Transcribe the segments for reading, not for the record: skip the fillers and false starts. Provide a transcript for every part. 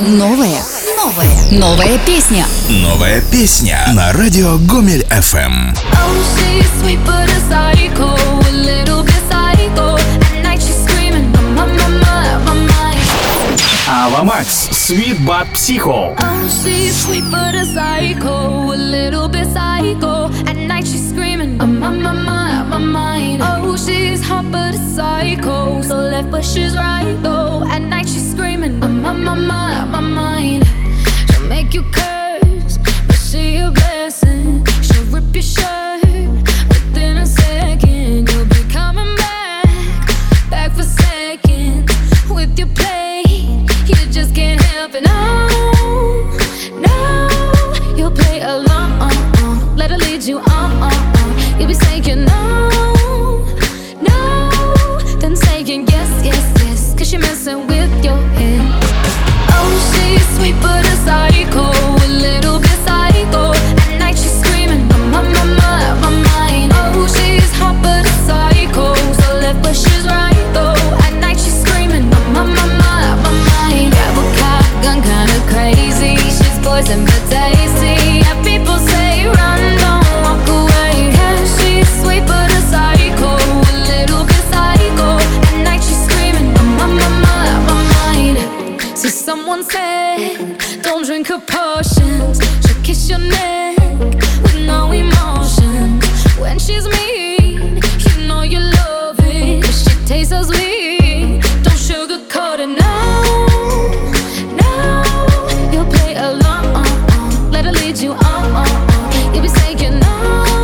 Новая песня. Новая песня на радио Гомель FM. Ava Max, Sweet But Psycho. Oh, she's sweet but a psycho, a little bit psycho. At night she's screaming, I'm on my mind. Oh, she's hot but a psycho, so left but she's right though. At night she's screaming, I'm on my mind. She'll make you curse, but she a blessing. She'll rip your shirt within a second. You'll be coming back for seconds with your play. You just can't help it, no. You'll play along, let her lead you on. You'll be saying no, then saying yes, cause you're messing with your head. Oh, she's sweet but a psycho, a little bit psycho. At night she's screaming, I'm on my mind. Oh, she's hot but a psycho, so left but she's right though. At night she's screaming, I'm on my mind. Grab a cop, gun kinda crazy. She's poison but tasty. Yeah, people say run, don't walk away. Yeah, she's sweet but a psycho, a little bit psycho. At night she's screaming, I'm on my mind. See, someone said, don't drink her potions. She'll kiss your neck with no emotion. When she's mean, you know you love it, 'cause she tastes so sweet. Don't sugarcoat it, no. You'll play along, let her lead you on. You'll be saying no,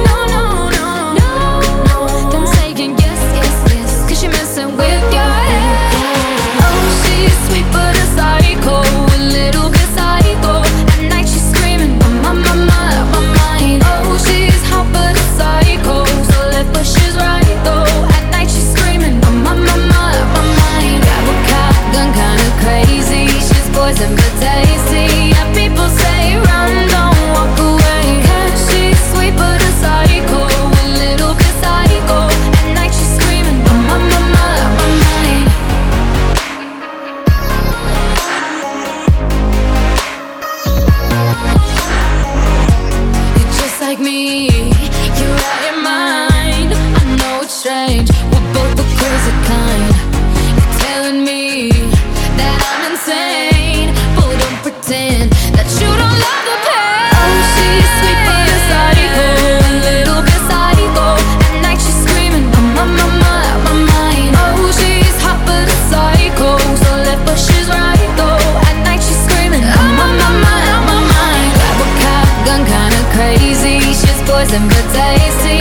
then saying yes, 'cause you're messing with your head. Oh, she's sweet but a psycho, a little bit psycho. At night she's screaming, I'm on my mind. Oh, she's hot but a psycho, so left but she's right though. At night she's screaming, I'm on my mind. Grab a cop, gun kinda crazy. She's poison but tasty. Yeah, people say run, don't walk away. 'Cause she's sweet but a psycho, a little bit psycho. At night she's screaming, I'm on my mind. You're just like me, you're out your mind. I know it's strange, we're both the crazy kind. You're telling me that I'm insane, but don't pretend that you don't love the pain. Oh, she's sweet but a psycho, a little bit psycho. At night she's screaming, I'm on my mind. Oh, she's hot but a psycho, so left but she's right though. At night she's screaming, I'm on my mind. Grab a cop, gun kinda crazy. She's poison but tasty.